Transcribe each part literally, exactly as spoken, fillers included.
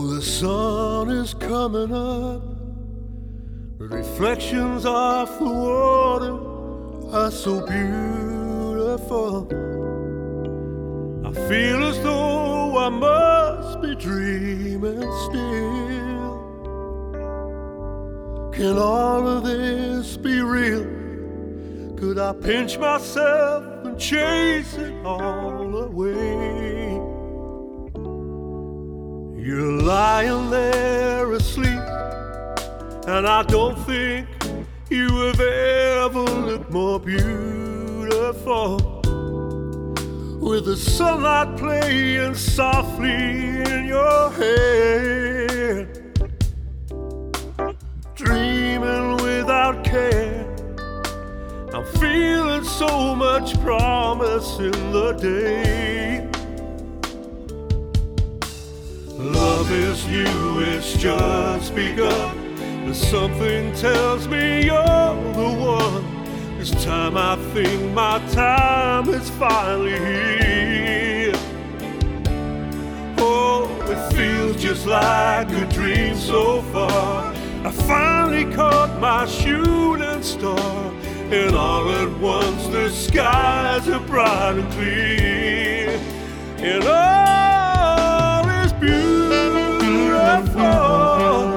Oh, the sun is coming up. The reflections off the water are so beautiful. I feel as though I must be dreaming still. Can all of this be real? Could I pinch myself and chase it all away? You're lying there asleep, and I don't think you have ever looked more beautiful. With the sunlight playing softly in your hair, dreaming without care. I'm feeling so much promise in the day. Love is new, it's just begun. But something tells me you're the one. This time I think my time is finally here. Oh, it feels just like a dream so far. I finally caught my shooting star, and all at once the skies are bright and clear, and all is beautiful.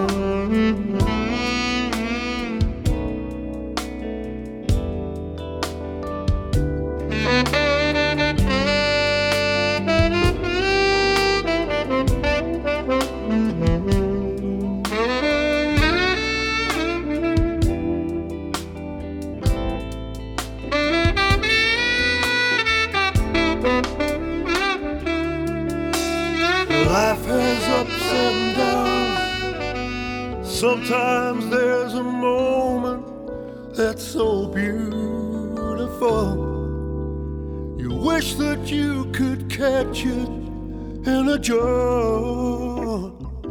Life has ups and downs. Sometimes there's a moment that's so beautiful. You wish that you could catch it in a jar.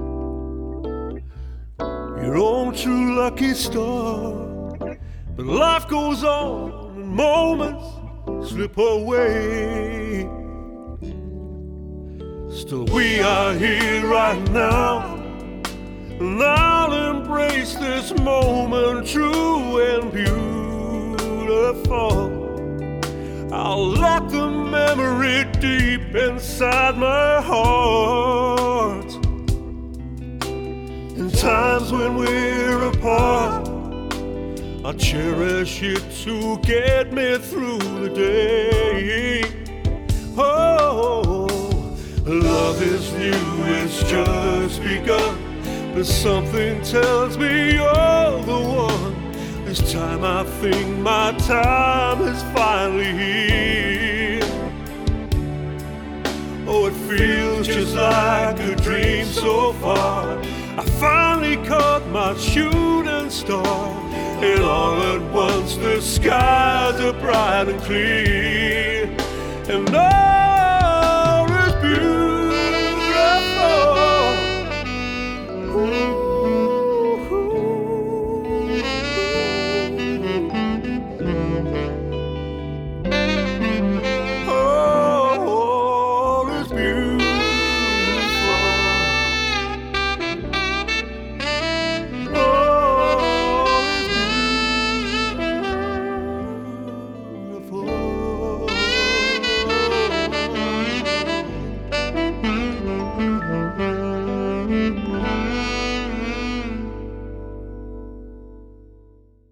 Your own true lucky star. But life goes on and moments slip away. Still we are here right now, and I'll embrace this moment true and beautiful. I'll lock the memory deep inside my heart. In times when we're apart, I'll cherish it to get me through the day. Oh, love is new, it's just begun. But something tells me you're the one. This time I think my time is finally here. Oh, it feels just like a dream so far. I finally caught my shooting star, and all at once the skies are bright and clear.